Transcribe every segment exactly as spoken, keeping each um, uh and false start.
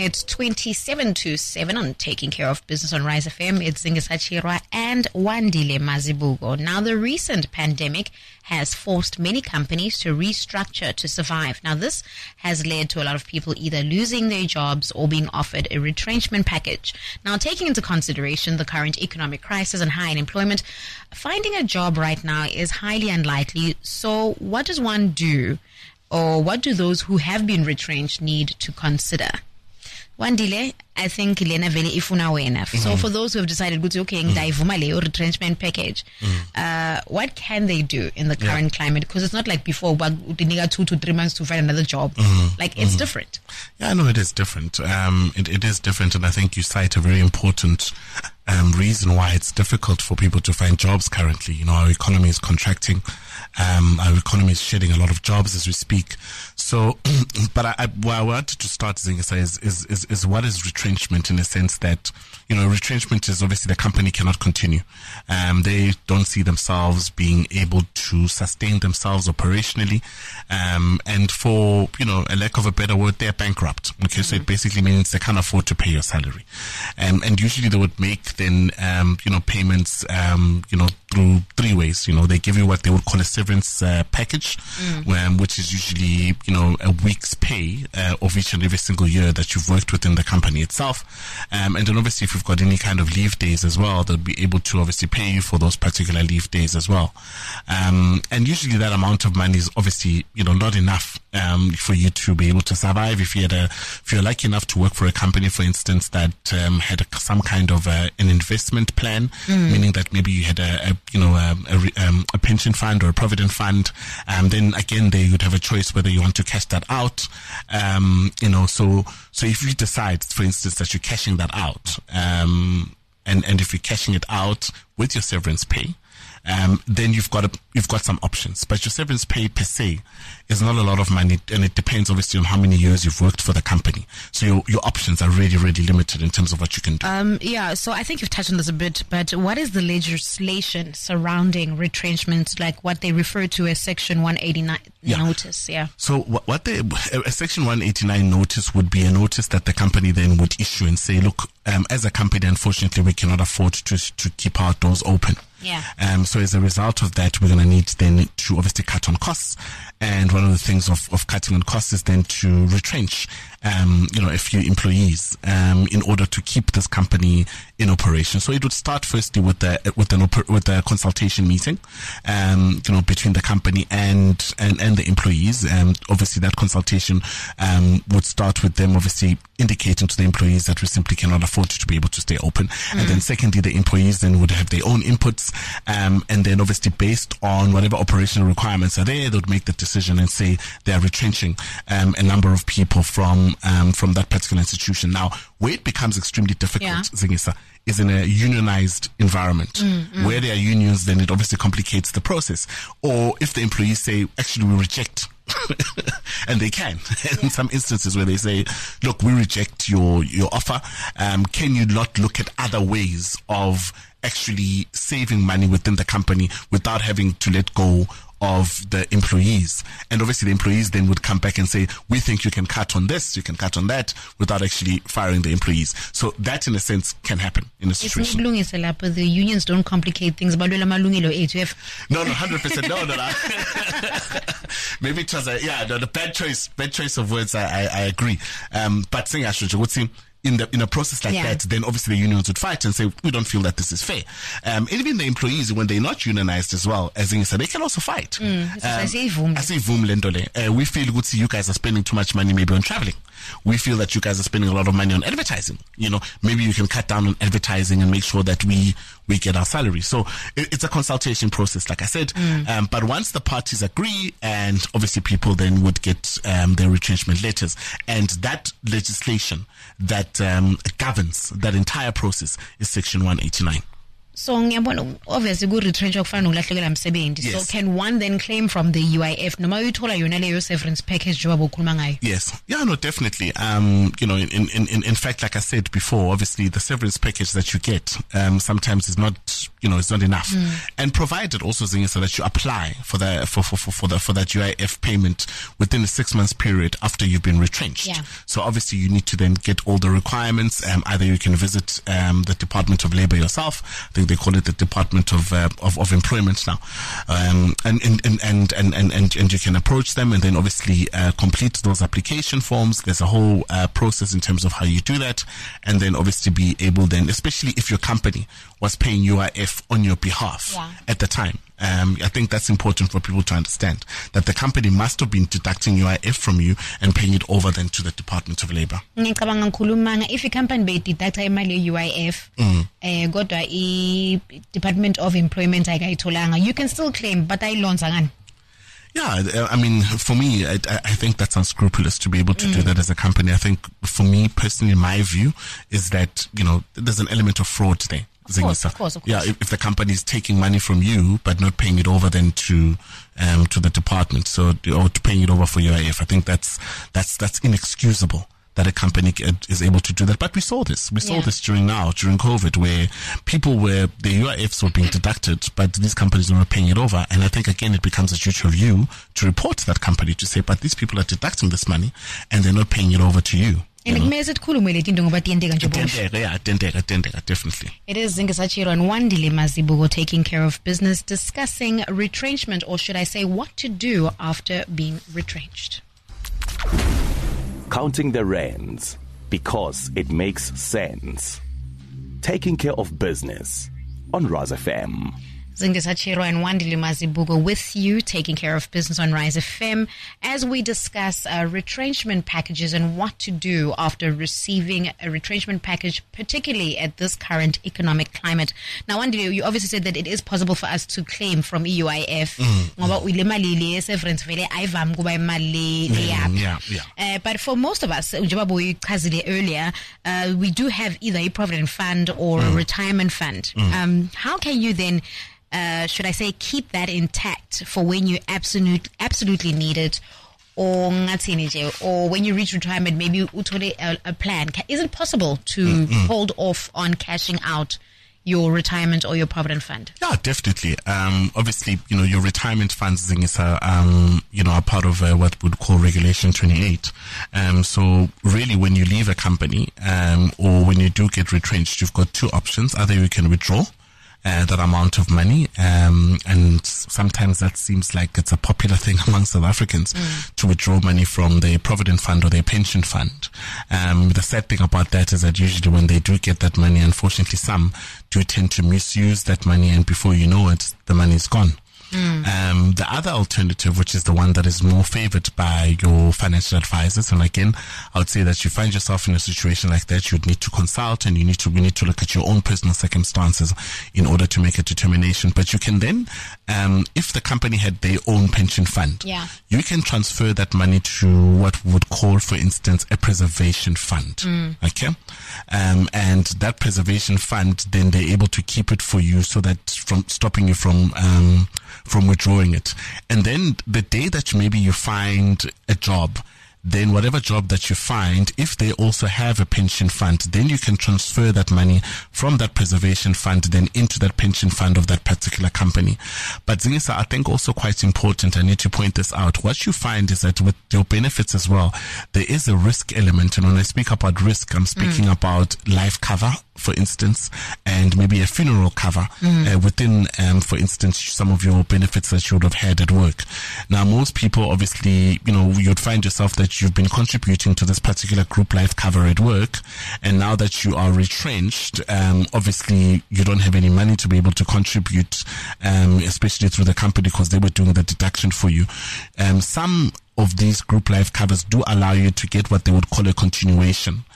It's twenty-seven to seven on Taking Care of Business on Rise F M. It's Zingisa Chirwa and Wandile Mazibuko. Now, the recent pandemic has forced many companies to restructure to survive. Now, this has led to a lot of people either losing their jobs or being offered a retrenchment package. Now, taking into consideration the current economic crisis and high unemployment, finding a job right now is highly unlikely. So what does one do, or what do those who have been retrenched need to consider? Wandile, I think Lena vele ifuna wena. Mm-hmm. So for those who have decided, okay, ngidayivuma leyo retrenchment package, mm-hmm. uh, what can they do in the current yeah. climate? Because it's not like before, but they need two to three months to find another job. Mm-hmm. Like, it's mm-hmm. different. Yeah, no, it is different. Um, it, it is different, and I think you cite a very important um, reason why it's difficult for people to find jobs currently. You know, our economy is contracting. Um, our economy is shedding a lot of jobs as we speak. So, but I, I, what I wanted to start saying is, is, is, is what is retrenchment, in a sense that, you know, retrenchment is obviously the company cannot continue. Um, they don't see themselves being able to sustain themselves operationally. Um, and for, you know, a lack of a better word, they're bankrupt. Okay. Mm-hmm. So it basically means they can't afford to pay your salary. Um, and usually they would make then, um, you know, payments, um, you know, through three ways. You know, they give you what they would call a severance uh, package, mm. um, which is usually, you know, a week's pay uh, of each and every single year that you've worked within the company itself. Um, and then obviously if you've got any kind of leave days as well, they'll be able to obviously pay you for those particular leave days as well. Um, and usually that amount of money is obviously, you know, not enough um, for you to be able to survive. If you had a, if you're lucky enough to work for a company, for instance, that um, had a, some kind of a, an investment plan, mm. meaning that maybe you had a, a you know, a, a, um, a pension fund or a provident fund, um, then again, there you'd have a choice whether you want to cash that out. Um, you know, so, so if you decide, for instance, that you're cashing that out, um, and, and if you're cashing it out with your severance pay, um, then you've got a, you've got some options. But your severance pay per se is not a lot of money, and it depends obviously on how many years you've worked for the company. So your your options are really, really limited in terms of what you can do. Um, yeah, so I think you've touched on this a bit, but what is the legislation surrounding retrenchment, like what they refer to as Section one eighty-nine yeah. notice? Yeah. So what, what they, a Section one eighty-nine notice would be a notice that the company then would issue and say, look, um, as a company, unfortunately, we cannot afford to to keep our doors open. Yeah. Um, so as a result of that, we're going to need then to obviously cut on costs. And one of the things of, of cutting on costs is then to retrench, um, you know, a few employees, um, in order to keep this company in operation. So it would start firstly with the, with an, with a consultation meeting, um, you know, between the company and, and, and the employees. Um, obviously that consultation, um, would start with them obviously indicating to the employees that we simply cannot afford to be able to stay open. Mm. And then secondly, the employees then would have their own inputs. Um, and then obviously based on whatever operational requirements are there, they would make the decision and say they are retrenching um, a number of people from um, from that particular institution. Now, where it becomes extremely difficult, yeah. Zingisa, is in a unionized environment. Mm, mm. Where there are unions, then it obviously complicates the process. Or if the employees say, actually, we reject, and they can, in yeah. some instances where they say, look, we reject your, your offer. Um, can you not look at other ways of actually saving money within the company without having to let go of the employees? And obviously the employees then would come back and say, we think you can cut on this, you can cut on that, without actually firing the employees. So that in a sense can happen in a situation. It's not but the unions don't complicate things. No, no, one hundred percent. No, no, no. Maybe it was a, yeah, no, the bad choice, bad choice of words, I, I, I agree. Um, but saying I should, would seem, in the, in a process like yeah. that, then obviously the unions would fight and say, we don't feel that this is fair. Um, and even the employees, when they're not unionized as well, as Inge said, they can also fight. Mm, um, uh, we feel good, see you guys are spending too much money maybe on traveling. We feel that you guys are spending a lot of money on advertising. You know, maybe you can cut down on advertising and make sure that we, we get our salary. So it, it's a consultation process, like I said. Mm. Um, but once the parties agree, and obviously people then would get, um, their retrenchment letters, and that legislation that, um, governs that entire process is Section one eighty-nine. So ngiyabona obviously ku retrench okufana nokulahlekelwa umsebenzi. So can one then claim from the U I F noma uyithola yona leyo severance package njengoba ukhuluma ngayo? Yes. Yeah, no, definitely. Um, you know, in, in, in, in fact, like I said before, obviously the severance package that you get um, sometimes is not, you know, it's not enough. Mm. And provided also so that you apply for the for, for, for, for the for that U I F payment within a six months period after you've been retrenched. Yeah. So obviously you need to then get all the requirements. Um, either you can visit um, the Department of Labor yourself. I think they call it the Department of uh, of, of Employment now, um, and, and, and, and, and, and, and, and you can approach them and then obviously uh, complete those application forms. There's a whole uh, process in terms of how you do that, and then obviously be able then, especially if your company was paying U I F on your behalf yeah. at the time. Um, I think that's important for people to understand that the company must have been deducting U I F from you and paying it over then to the Department of Labor. Ngicabanga ngikhuluma if a company be deduct imali ye U I F eh kodwa I Department of Employment ayikayitholanga, you can still claim but ayilonza ngani? Yeah, I mean, for me, I, I think that's unscrupulous to be able to mm. do that as a company. I think for me personally, my view is that, you know, there's an element of fraud there. Of course, of course, of course. Yeah, if, if the company is taking money from you but not paying it over then to um to the department, so or to paying it over for U I F, I think that's that's that's inexcusable that a company is able to do that. But we saw this. We saw yeah. this during now, during COVID, where people were, the U I Fs were being deducted, but these companies were not paying it over. And I think, again, it becomes a duty of you to report to that company to say, but these people are deducting this money and they're not paying it over to you. And it makes it cool when it into about the ending yeah, definitely. It is Zingisachiro and Wandile Mazibugo taking care of business, discussing retrenchment, or should I say what to do after being retrenched. Counting the rands because it makes sense. Taking care of business on Rise F M. Zingisachiro and Wandile Mazibugo with you, taking care of business on Rise F M, as we discuss uh, retrenchment packages and what to do after receiving a retrenchment package, particularly at this current economic climate. Now, Wandile, you obviously said that it is possible for us to claim from U I F. Yeah, yeah. Uh, but for most of us, earlier, uh, we do have either a provident fund or mm. a retirement fund. Mm. Um, how can you then Uh, should I say, keep that intact for when you absolute, absolutely need it, or or when you reach retirement, maybe utole a, a plan? Is it possible to mm-hmm. hold off on cashing out your retirement or your provident fund? Yeah, definitely. Um, obviously, you know, your retirement funds is uh, um, you know, are part of uh, what we'd call Regulation twenty-eight. Um, so really, when you leave a company, um, or when you do get retrenched, you've got two options. Either you can withdraw Uh, that amount of money, um, and sometimes that seems like it's a popular thing among South Africans mm. to withdraw money from their provident fund or their pension fund. Um, the sad thing about that is that usually when they do get that money, unfortunately some do tend to misuse that money, and before you know it, the money is gone. Mm. Um, the other alternative, which is the one that is more favored by your financial advisors, and again, I would say that you find yourself in a situation like that, you'd need to consult and you need to, we need to look at your own personal circumstances in order to make a determination. But you can then, um, if the company had their own pension fund, yeah. you can transfer that money to what we would call, for instance, a preservation fund. Mm. Okay. Um, and that preservation fund, then they're able to keep it for you so that from stopping you from, um, from withdrawing it. And then the day that maybe you find a job, then whatever job that you find, if they also have a pension fund, then you can transfer that money from that preservation fund then into that pension fund of that particular company. But Zingisa, I think also quite important, I need to point this out. What you find is that with your benefits as well, there is a risk element. And when I speak about risk, I'm speaking mm. about life cover, for instance, and maybe a funeral cover mm. uh, within, um, for instance, some of your benefits that you would have had at work. Now, most people, obviously, you know, you'd find yourself that you've been contributing to this particular group life cover at work, and now that you are retrenched, um, obviously, you don't have any money to be able to contribute, um, especially through the company because they were doing the deduction for you. Um, some of these group life covers do allow you to get what they would call a continuation.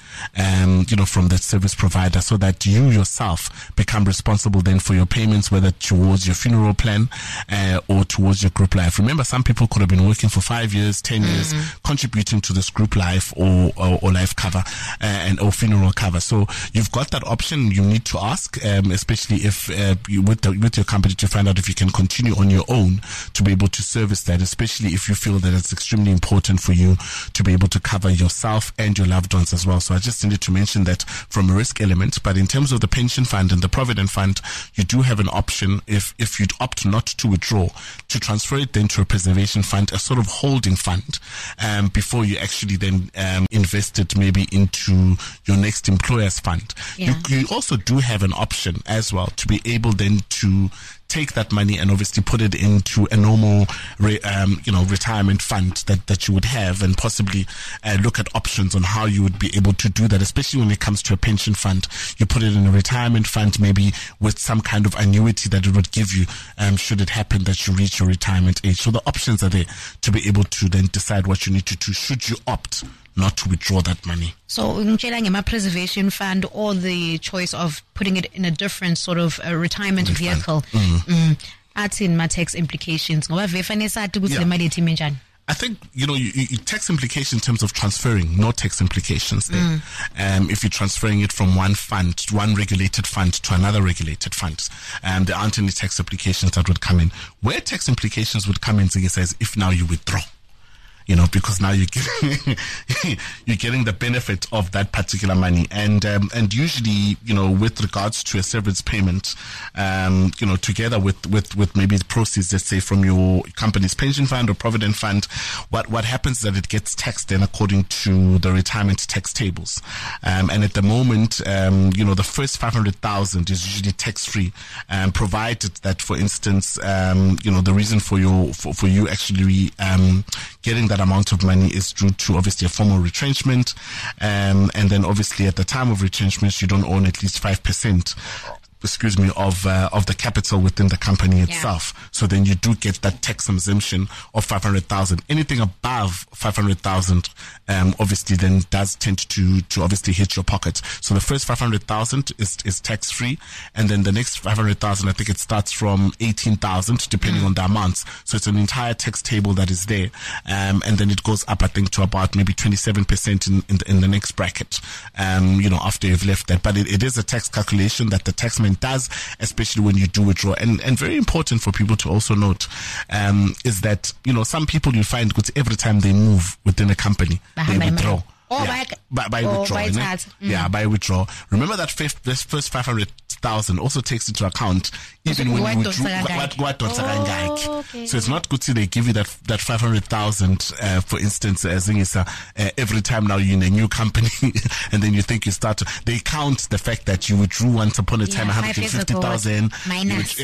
um, you know, from that service provider, so that you yourself become responsible then for your payments, whether towards your funeral plan uh, or towards your group life. Remember, some people could have been working for five years, ten mm. years, contributing to this group life or or, or life cover uh, and or funeral cover. So you've got that option. You need to ask, um, especially if uh, you, with the, with your company, to find out if you can continue on your own to be able to service that, especially if you feel that it's extremely important for you to be able to cover yourself and your loved ones as well. So I just needed to mention that from a risk element. But in terms of the pension fund and the provident fund, you do have an option, if if you'd opt not to withdraw, to transfer it then to a preservation fund, a sort of holding fund, um, before you actually then um, invest it maybe into your next employer's fund. Yeah. You, you also do have an option as well to be able then to take that money and obviously put it into a normal, re, um, you know, retirement fund that, that you would have, and possibly uh, look at options on how you would be able to do that, especially when it comes to a pension fund. You put it in a retirement fund, maybe with some kind of annuity that it would give you, um, should it happen that you reach your retirement age. So the options are there to be able to then decide what you need to do should you opt not to withdraw that money. So, ngitshela preservation fund, or the choice of putting it in a different sort of uh, retirement Refund. vehicle. Mm. Mm. Athini ma tax implications. Ngoba vefane sathi ukuthi le mali ethi menjani. I think, you know, you, you, tax implications in terms of transferring, no tax implications there. Mm. Um, if you're transferring it from one fund, one regulated fund to another regulated fund, um, there aren't any tax implications that would come in. Where tax implications would come in, Ziggy says, if now you withdraw. You know, because now you're getting, you're getting the benefit of that particular money. And, um, and usually, you know, with regards to a severance payment, um, you know, together with, with, with maybe the proceeds, let's say, from your company's pension fund or provident fund, what, what happens is that it gets taxed then according to the retirement tax tables. Um, and at the moment, um, you know, the first five hundred thousand is usually tax free, um, provided that, for instance, um, you know, the reason for your, for, for you actually, um, getting that amount of money is due to obviously a formal retrenchment, um, and then obviously at the time of retrenchment you don't own at least five percent excuse me, of uh, of the capital within the company itself. Yeah. So then you do get that tax exemption of five hundred thousand. Anything above five hundred thousand, um, obviously then does tend to to obviously hit your pocket. So the first five hundred thousand is is tax free, and then the next five hundred thousand, I think it starts from eighteen thousand, depending mm. on the amounts. So it's an entire tax table that is there, um, and then it goes up, I think, to about maybe twenty-seven percent in in the, in the next bracket, um, you know, after you've left that. But it, it is a tax calculation that the taxman does, especially when you do withdraw. And and very important for people to also note um, is that, you know, some people you find good every time they move within a company, they withdraw. Or yeah. by, by, by or withdrawal. By mm. Yeah, by withdrawal. Remember that first, this first five hundred thousand also takes into account even when you withdraw what what oh, okay. So it's not good to they give you that that five hundred thousand uh, for instance, as in uh, every time now you're in a new company and then you think you start to, they count the fact that you withdrew once upon a time yeah, one hundred fifty thousand minus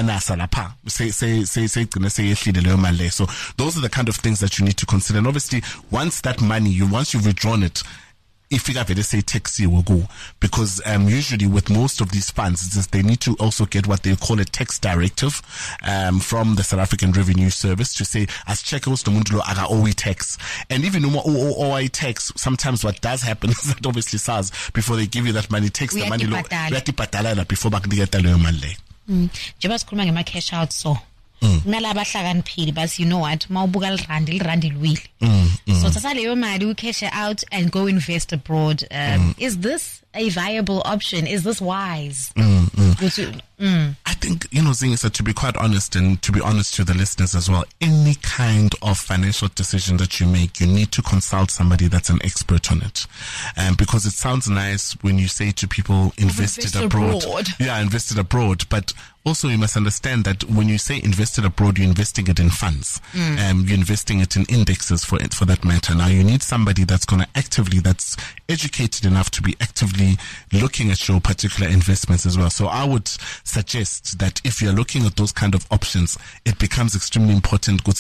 say say say say say so those are the kind of things that you need to consider. And obviously once that money you once you've withdrawn it, if you have say taxi will go, because um, usually with most of these funds, it's just they need to also get what they call a tax directive um, from the South African Revenue Service to say as check out the mundulo aga O E tax. And even O E tax, sometimes what does happen is that obviously S A R S, before they give you that money, takes the money before back get the money. Jabas khuluma ngema cash out so. Nalaba hlakaniphile but you know what mawubuka lirandi lirandi lwile so thatha leyo mali u cash out and go invest abroad. um, mm. Is this a viable option? Is this wise? mm, mm. Mm. I think, you know, Zingisa, to be quite honest and to be honest to the listeners as well, any kind of financial decision that you make, you need to consult somebody that's an expert on it, um, because it sounds nice when you say to people invested invest abroad. abroad yeah invested abroad, but also you must understand that when you say invested abroad, you're investing it in funds. mm. um, you're investing it in indexes for it, for that matter. Now you need somebody that's going to actively, that's educated enough to be actively looking at your particular investments as well. So I would suggest that if you're looking at those kind of options, it becomes extremely important to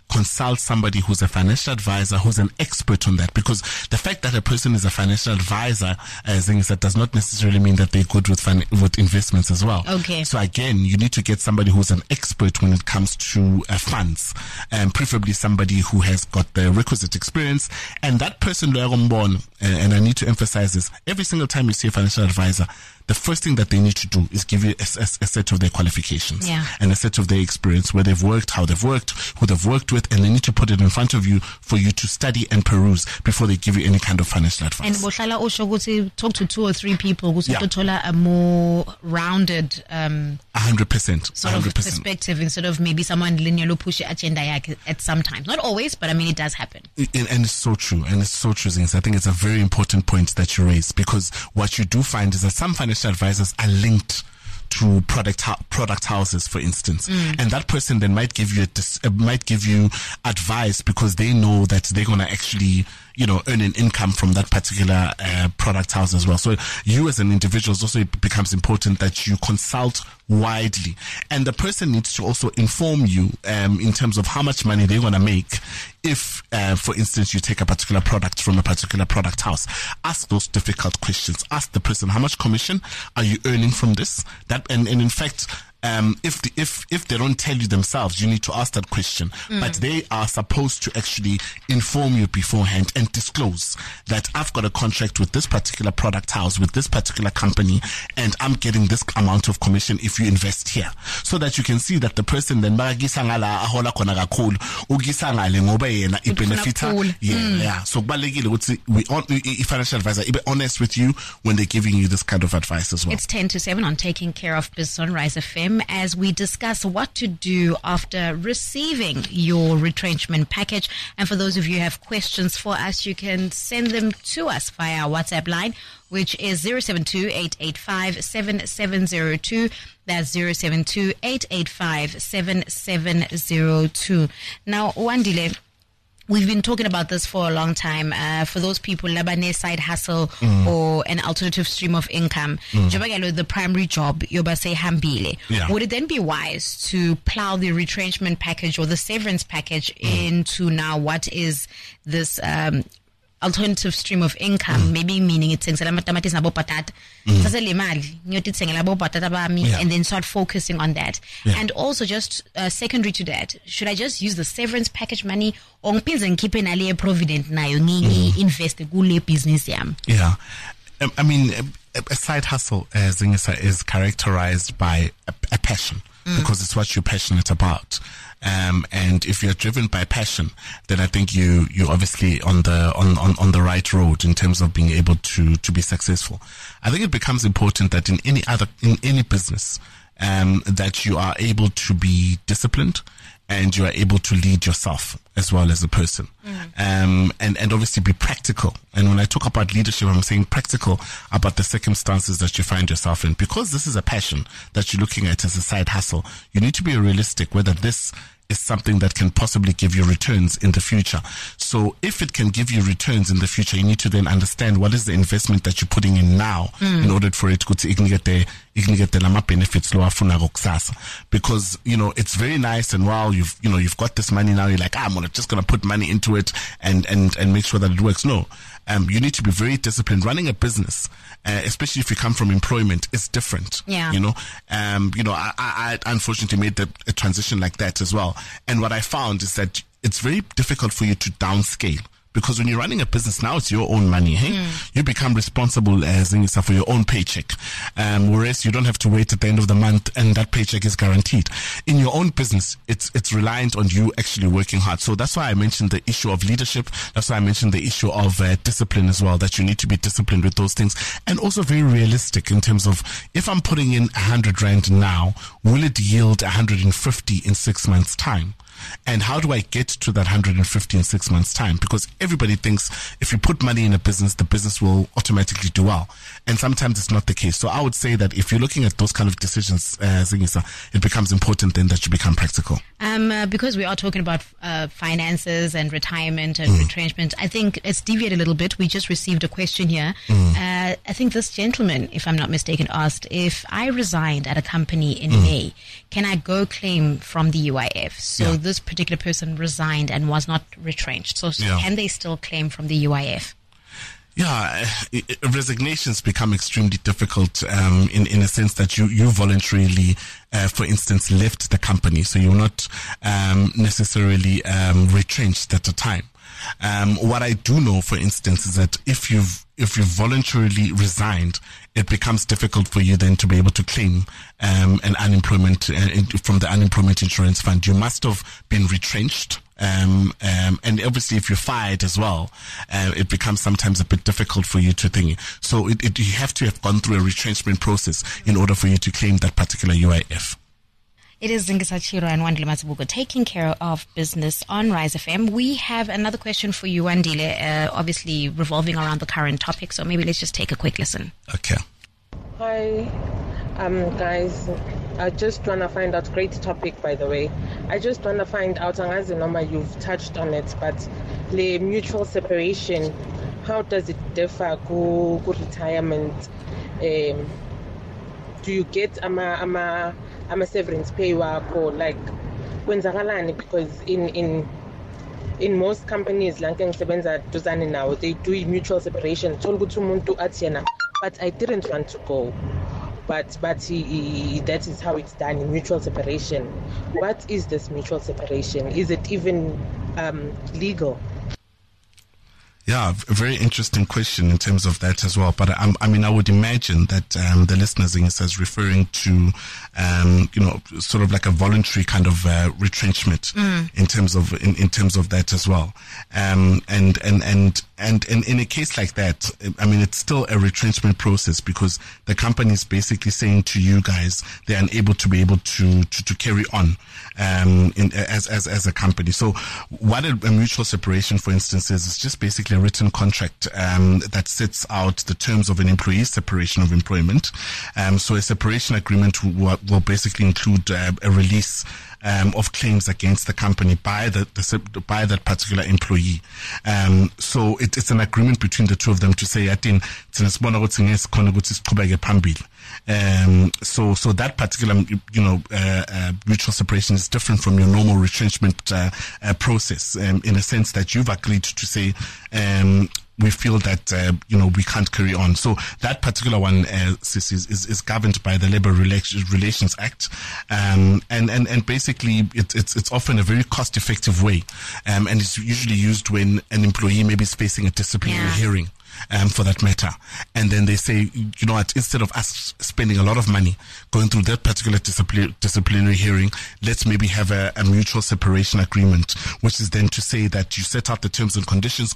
consult somebody who's a financial advisor, who's an expert on that. Because the fact that a person is a financial advisor, as things that does not necessarily mean that they're good with fin- with investments as well. Okay. So again, you need to get somebody who's an expert when it comes to uh, funds, and preferably somebody who has got the requisite experience. And that person, uh, and I need to emphasize this, every single time you see a financial advisor, the first thing that they need to do is give you a, a, a set of their qualifications yeah. and a set of their experience, where they've worked, how they've worked, who they've worked with, and they need to put it in front of you for you to study and peruse before they give you any kind of financial advice. And Boshala also go to talk to two or three people who Yeah. tola a more rounded um one hundred percent. sort of perspective instead of maybe someone linear push agenda at some times. Not always, but I mean it does happen. And, and it's so true. And it's so true, Zings. I think it's a very important point that you raise, because what you do find is that some financial advisors are linked to product product houses, for instance, mm. and that person then might give you a dis- uh, might give you advice because they know that they're gonna actually, you know, earn an income from that particular uh, product house as well. So you as an individual, also it becomes important that you consult widely, and the person needs to also inform you um, in terms of how much money they're gonna make if, uh, for instance, you take a particular product from a particular product house. Ask those difficult questions. Ask the person, how much commission are you earning from this? That and, and in fact, Um, if the, if if they don't tell you themselves, you need to ask that question. Mm. But they are supposed to actually inform you beforehand and disclose that I've got a contract with this particular product house, with this particular company, and I'm getting this amount of commission if you invest here, so that you can see that the person then benefita. Yeah, mm. yeah. So we on financial advisor be honest with you when they're giving you this kind of advice as well. It's ten to seven on Taking Care of Business on Rise F M, as we discuss what to do after receiving your retrenchment package. And for those of you who have questions for us, you can send them to us via our WhatsApp line, which is zero seven two, eight eight five, seven seven zero two. That's zero seven two, eight eight five, seven seven zero two. Now, Wandile, we've been talking about this for a long time. Uh, for those people, labane side hustle mm. or an alternative stream of income, mm. the primary job, yoba say hambile. Yeah. Would it then be wise to plow the retrenchment package or the severance package mm. into now what is this um, alternative stream of income? Mm. Maybe meaning it's mm. and then start focusing on that. Yeah. And also just uh, secondary to that, should I just use the severance package money or keep an alien provident na mm. invest gule business yam? Yeah. Um, I mean, a, a side hustle, as Zingisa, is characterized by a, a passion mm. because it's what you're passionate about. Um, and if you're driven by passion, then I think you, you're obviously on the, on, on, on the right road in terms of being able to, to be successful. I think it becomes important that in any other, in any business, um, that you are able to be disciplined and you are able to lead yourself as well as a person. Mm. Um, and, and obviously be practical. And when I talk about leadership, I'm saying practical about the circumstances that you find yourself in. Because this is a passion that you're looking at as a side hustle, you need to be realistic whether this is something that can possibly give you returns in the future. So if it can give you returns in the future, you need to then understand what is the investment that you're putting in now mm. in order for it to get the get the lama benefits lo afuna kusasa. Because, you know, it's very nice and wow, you've you know you've got this money now, you're like, ah, I'm gonna, just gonna put money into it and and and make sure that it works. No. Um, you need to be very disciplined. Running a business, uh, especially if you come from employment, is different. Yeah. You know, um, you know, I, I, I unfortunately made the, a transition like that as well. And what I found is that it's very difficult for you to downscale. Because when you're running a business now, it's your own money. Hey? Mm. You become responsible as in for your own paycheck. Um, whereas you don't have to wait at the end of the month and that paycheck is guaranteed. In your own business, it's it's reliant on you actually working hard. So that's why I mentioned the issue of leadership. That's why I mentioned the issue of uh, discipline as well, that you need to be disciplined with those things. And also very realistic in terms of, if I'm putting in one hundred rand now, will it yield one hundred fifty in six months' time? And how do I get to that one hundred fifty in six months' time? Because everybody thinks if you put money in a business, the business will automatically do well. And sometimes it's not the case. So I would say that if you're looking at those kind of decisions, uh, Zingisa, it becomes important then that you become practical. Um, uh, because we are talking about uh, finances and retirement and mm. retrenchment, I think let's deviate a little bit. We just received a question here. Mm. Uh, I think this gentleman, if I'm not mistaken, asked, if I resigned at a company in mm. May, can I go claim from the U I F? So yeah. this this particular person resigned and was not retrenched. So, so Yeah. can they still claim from the U I F? Yeah, uh, resignations become extremely difficult um, in in a sense that you you voluntarily, uh, for instance, left the company, so you're not um, necessarily um, retrenched at the time. Um, what I do know, for instance, is that if you've if you voluntarily resigned, it becomes difficult for you then to be able to claim um, an unemployment uh, from the unemployment insurance fund. You must have been retrenched. Um, um, and obviously if you're fired as well, uh, it becomes sometimes a bit difficult for you to think. So it, it, you have to have gone through a retrenchment process in order for you to claim that particular U I F. It is Zingisa Chiro and Wandile Mazibuko taking care of business on Rise F M. We have another question for you, Wandile, uh, obviously revolving around the current topic. So maybe let's just take a quick listen. Okay. Hi, um, guys. I just want to find out, great topic, by the way. I just want to find out, Angazi Noma, you've touched on it, but the mutual separation, how does it differ go, go retirement? Um, do you get ama ama ama severance pay work or like kwenzakalani? Because in in in most companies like ngisebenza duzane now, they do mutual separation. But I didn't want to go. But but he, he, that is how it's done in mutual separation. What is this mutual separation? Is it even um, legal? Yeah, a very interesting question in terms of that as well. But I, I mean, I would imagine that um, the listeners is referring to, um, you know, sort of like a voluntary kind of uh, retrenchment mm. in terms of in, in terms of that as well. Um, and and and and and in a case like that, I mean, it's still a retrenchment process because the company is basically saying to you guys they're unable to be able to to, to carry on um, in, as as as a company. So, what a, a mutual separation, for instance, is is just basically a written contract um, that sets out the terms of an employee's separation of employment. Um, so a separation agreement will, will basically include uh, a release um, of claims against the company by the, the by that particular employee. Um, so it, it's an agreement between the two of them to say, "Atin Um, so, so that particular, you know, uh, uh, mutual separation is different from your normal retrenchment uh, uh, process, um, in a sense that you've agreed to say, um, we feel that, uh, you know, we can't carry on. So that particular one, uh, is, is, is governed by the Labour Relations Act. Um, and, and, and basically it, it's, it's often a very cost effective way. Um, and it's usually used when an employee maybe is facing a disciplinary yeah. hearing. Um, for that matter. And then they say, you know what, instead of us spending a lot of money going through that particular discipli- disciplinary hearing, let's maybe have a, a mutual separation agreement, which is then to say that you set out the terms and conditions,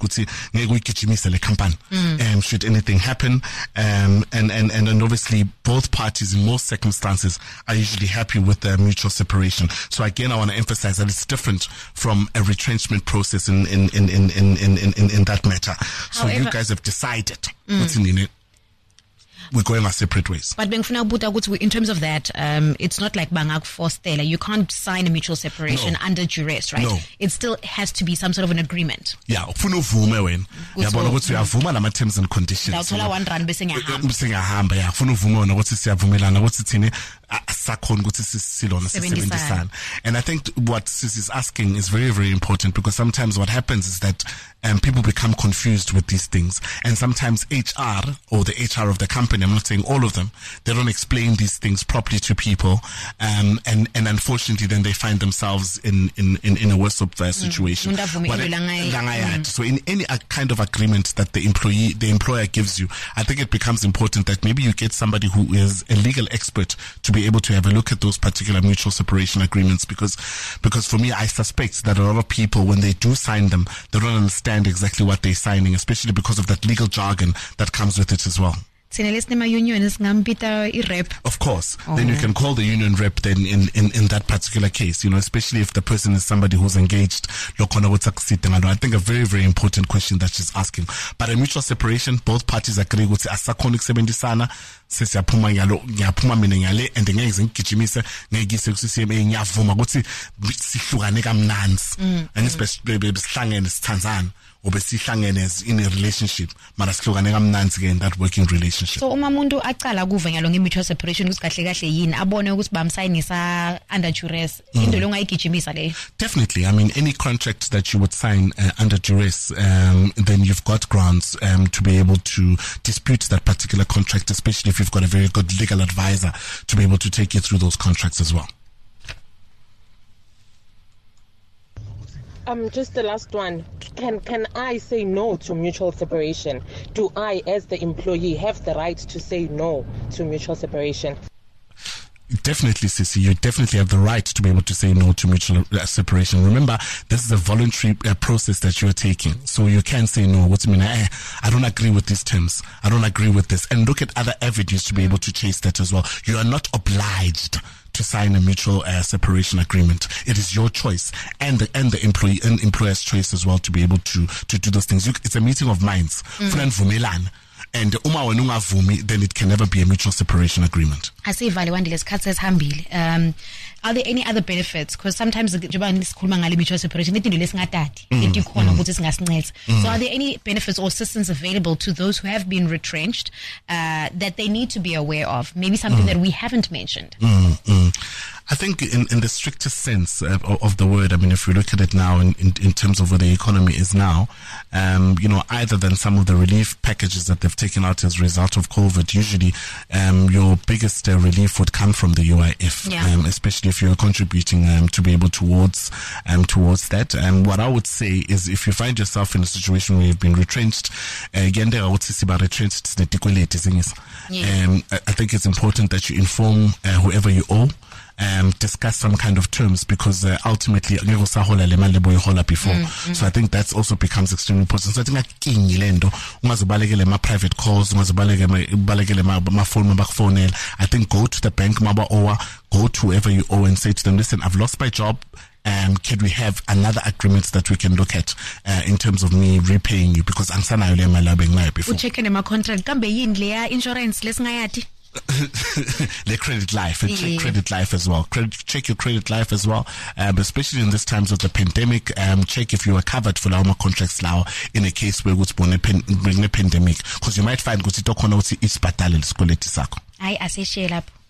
mm. um, should anything happen. Um, and, and, and, and obviously both parties in most circumstances are usually happy with the mutual separation. So again, I want to emphasize that it's different from a retrenchment process in, in, in, in, in, in, in, in that matter. So However, you guys have decided mm. what's in it. We're going our separate ways. But in terms of that, um, it's not like bangak forced. You can't sign a mutual separation no. under duress, right? No. It still has to be some sort of an agreement. Yeah, ufuna uvume wena. Yabona ukuthi uyavuma lama terms and conditions. Dawuthola one rand bese ngiyahamba. Bese ngiyahamba, yeah. Ufuna uvume wena ukuthi siyavumelana ukuthi thine sakhona ukuthi sisilona sisebenzisana. And I think what Sis is asking is very, very important, because sometimes what happens is that um, people become confused with these things, and sometimes H R or the H R of the company, I'm not saying all of them, they don't explain these things properly to people, um, and and unfortunately then they find themselves in in in, in a worse of uh, situation. Mm. What, mm. So in any uh, kind of agreement that the employee the employer gives you, I think it becomes important that maybe you get somebody who is a legal expert to be able to have a look at those particular mutual separation agreements, because because for me, I suspect that a lot of people, when they do sign them, they don't understand exactly what they're signing, especially because of that legal jargon that comes with it as well. Of course. Oh. Then you can call the union rep then in, in, in that particular case, you know, especially if the person is somebody who's engaged. I think a very, very important question that she's asking. But a mutual separation, both parties agree with asakhonik sebenzisana, sesiyaphuma ngalo ngiyaphuma mina ngale and ngeke ngigijimisa ngekise ku C C M A ngiyavuma ukuthi sihlukane kamnanzi and especially sihlangene sithandzana obesihlangene in a relationship mara sihlukane kamnanzi ke in that working relationship. So uma umuntu aqala kuva ngalo nge-mutual separation ukuthi kahle kahle yini abone ukuthi bamsayinisa under duress into lo ngayigijimisa leyo. Definitely. I mean, any contract that you would sign uh, under duress, um, then you've got grounds um, to be able to dispute that particular contract, especially if you've got a very good legal advisor to be able to take you through those contracts as well. Um, just the last one. Can can I say no to mutual separation? Do I, as the employee, have the right to say no to mutual separation? Definitely, Sissy. You definitely have the right to be able to say no to mutual uh, separation. Remember, this is a voluntary uh, process that you are taking. So you can say no. What's mean? Eh, I don't agree with these terms. I don't agree with this. And look at other avenues to be able to chase that as well. You are not obliged to sign a mutual uh, separation agreement. It is your choice and the and the employee and employer's choice as well to be able to to do those things. You, it's a meeting of minds. Mm. And uma wena ungavumi, then it can never be a mutual separation agreement. Asivale wandile isikhathi sesihambile. Um are there any other benefits? Because sometimes njengoba sikhuluma ngale mutual separation izinto lesingatati etikhona ukuthi singasinceda. So are there any benefits or assistance available to those who have been retrenched uh, that they need to be aware of? Maybe something mm. that we haven't mentioned. Mm, mm. I think in, in the strictest sense uh, of the word, I mean, if we look at it now in, in, in terms of where the economy is now, um, you know, either than some of the relief packages that they've taken out as a result of COVID, usually um, your biggest uh, relief would come from the U I F, yeah. um, especially if you're contributing um, to be able towards um, towards that. And what I would say is if you find yourself in a situation where you've been retrenched, again, there I would say about retrenched, yeah. um, I think it's important that you inform uh, whoever you owe. Um, discuss some kind of terms because uh, ultimately before. Mm, so I think that also becomes extremely important. So I think like my private calls, I think go to the bank or go to whoever you owe and say to them, listen, I've lost my job. Um, can we have another agreement that we can look at uh, in terms of me repaying you because I'm sana my labing before. Check in my contract. Kambe yin insurance lesingayati. The credit life and check yeah. credit life as well. Credit, check your credit life as well, um, especially in these times of the pandemic. Um, check if you are covered for our contracts now in a case where it's bring a pandemic because you might find that it's isibhadale isikweleti sakho. Hayi asishela lapho.